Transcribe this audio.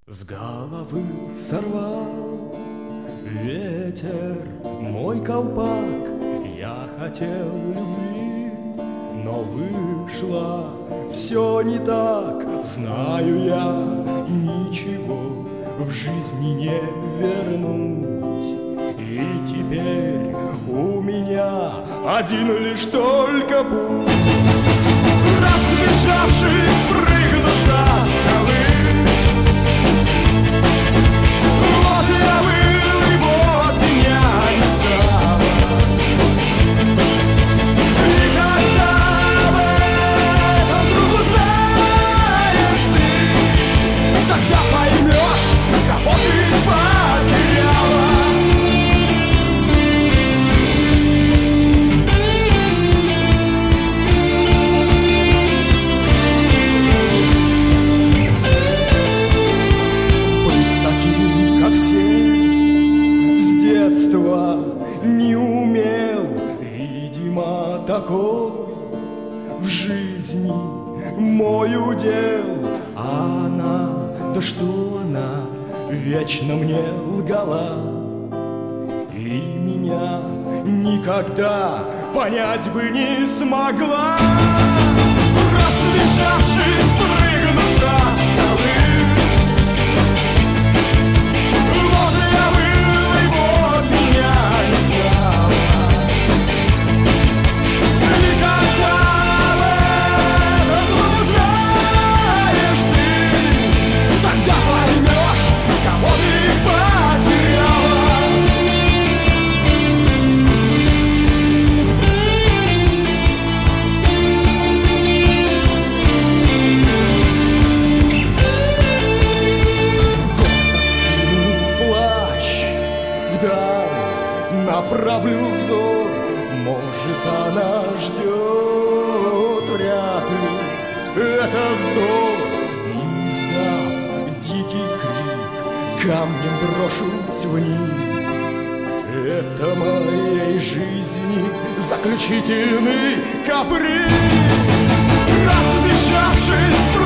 С головы сорвал ветер мой колпак, я хотел любви, но вышло все не так. Знаю я, ничего в жизни не вернуть, и теперь у меня один лишь только путь. Разбежавшись, прыгну со скалы. Вот я был, и вот меня не стало. И когда об этом вдруг узнаешь ты, тогда поймешь, кого ты потеряла. Не умел, видимо, такой в жизни мой удел. А она, да что она, вечно мне лгала, и меня никогда понять бы не смогла. Разбежавшись, прыгну со скалы. Направлю взор, может, она ждет, вряд ли это вздох. Издав дикий крик, камнем брошусь вниз. Это моей жизни заключительный каприз. Разбежавшись